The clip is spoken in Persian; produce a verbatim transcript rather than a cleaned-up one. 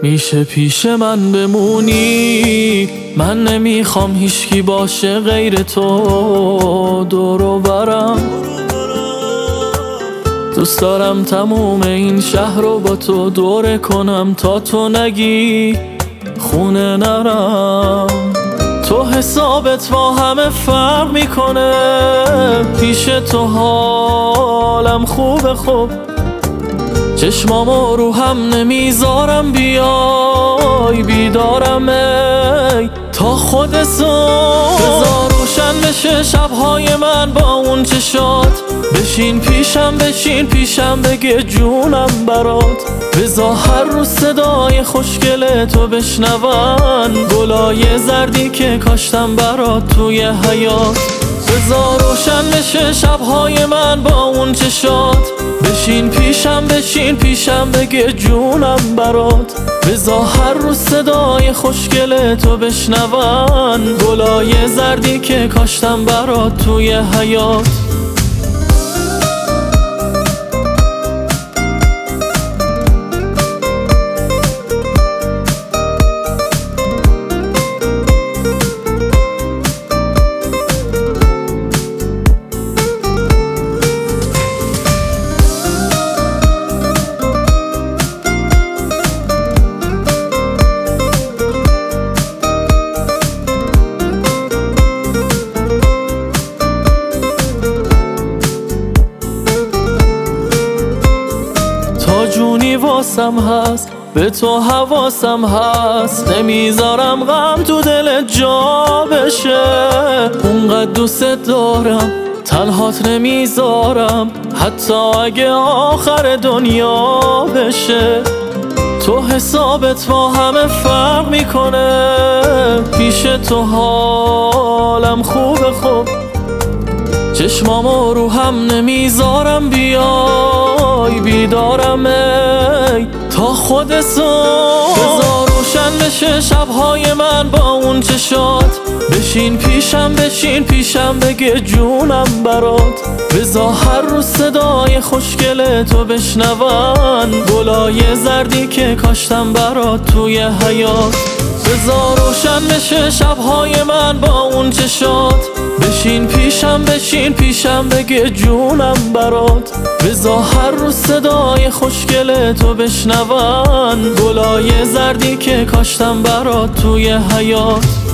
میشه پیش من بمونی، من نمیخوام هیچکی باشه غیر تو دور و برم. دوست دارم تموم این شهر رو با تو دوره کنم تا تو نگی خونه نرم. تو حسابت با همه فرق میکنه، پیش تو حالم خوبه. خوب چشمامو رو هم نمیذارم بیای بیدارم ای تا خود صبح. بذار روشن بشه شبهای من با اون چشات، بشین پیشم بشین پیشم بگه جونم برات. بذار هر روز صدای خوشگل تو بشنون، گلای زردی که کاشتم برات توی حیات. بذار روشن بشه شبهای من با اون چشات، بشین پیشم بشین پیشم بگه جونم برات. بذار هر روز صدای خوشگل تو بشنون، گلای زردی که کاشتم برات توی حیات. جونی واسم هست، به تو حواسم هست، نمیذارم غم تو دلت جا بشه. اونقدر دوست دارم تنهات نمیذارم، حتی اگه آخر دنیا بشه. تو حسابت با همه فرق میکنه، پیش تو حالم خوبه. خوب چشمامو رو هم نمیذارم بیای بیدارم ای تا خود صبح. بذار روشن بشه شبهای من با اون چشات، بشین پیشم بشین پیشم بگه جونم برات. بذار هر روز صدای خوشگل تو بشنون، گلای زردی که کاشتم برات توی حیات. بذار روشن بشه شبهای من با اون چشات، بشین پیشم بشین پیشم بگه جونم برات. بذار هر روز صدای خوشگل تو بشنون، گلای زردی که کاشتم برات توی حیات.